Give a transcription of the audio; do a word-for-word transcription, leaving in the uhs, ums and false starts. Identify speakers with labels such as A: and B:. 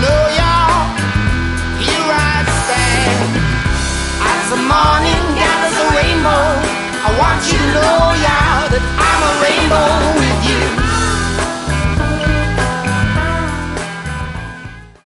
A: know, y'all, here I stand. As the morning gathers a rainbow, I want you to know